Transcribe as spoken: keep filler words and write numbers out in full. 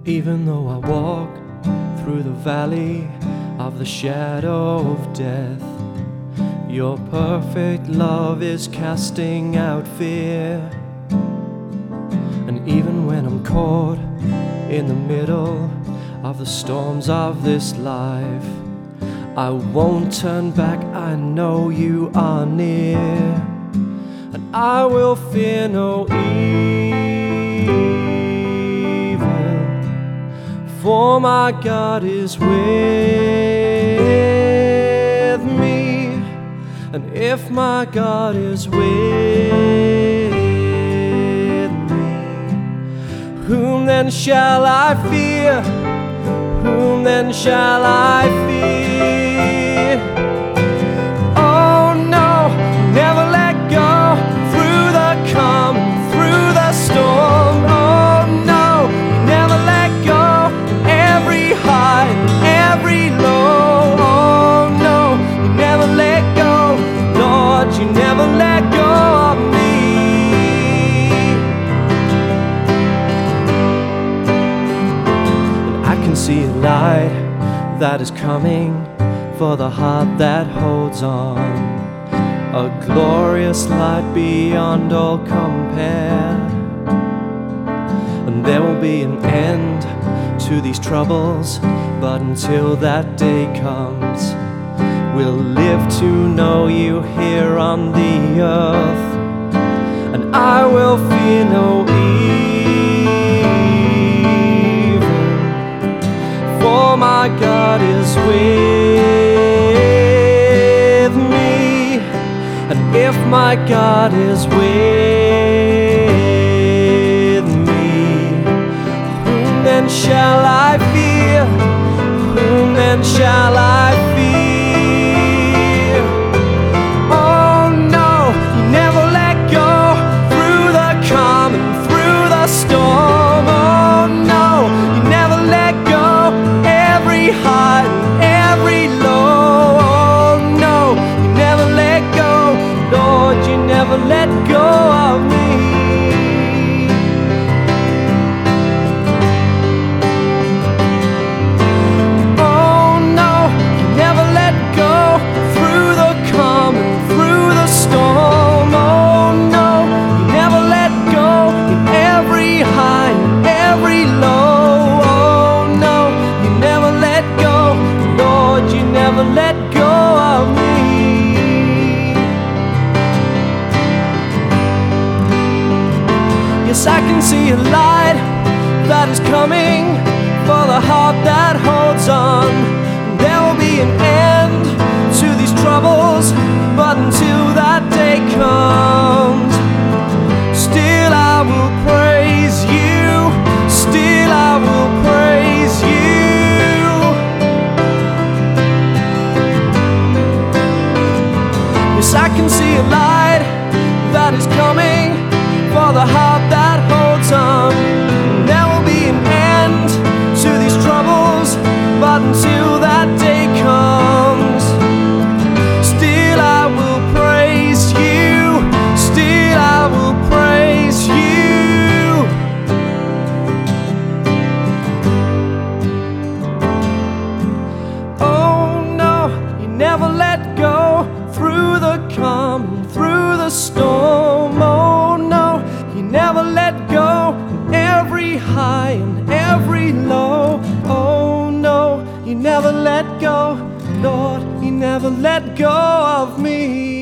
Even though I walk through the valley of the shadow of death, your perfect love is casting out fear. And even when I'm caught in the middle of the storms of this life, I won't turn back, I know you are near. And I will fear no evil, for my God is with me. And if my God is with me, whom then shall I fear? Whom then shall I fear? Oh no, never let go, through the calm, through the storm. Oh no, never let go, every high, every low. Oh no, you never let go, Lord, you never let go of me. And I can see a light that is coming for the heart that holds on, a glorious light beyond all compare. And there will be an end to these troubles, but until that day comes, we'll live to know you here on the earth. And I will fear no evil, for my God is with me. And if my God is with me, whom then shall I fear? Whom then shall I fear? Oh no, never let go, through the calm and through the storm. Oh no, you never let go, every high and every low. Oh no, you never let go, Lord, you never let go of me. Oh no, you never let go, through the calm and through the storm. Oh no, you never let go, in every high and every low. Oh no, you never let go, Lord, you never let go of me. Yes, I can see a light that is coming for the heart that holds on. There will be an end to these troubles, but until that day comes, still I will praise you, still I will praise you. Yes, I can see a light that is coming for the heart that holds on. There will be an end to these troubles, but until that day comes, still I will praise you, still I will praise you. Oh no, you never let go, through the calm, through the storm. Oh no, you never let go, in every high and every low. Oh no, you never let go, Lord, you never let go of me.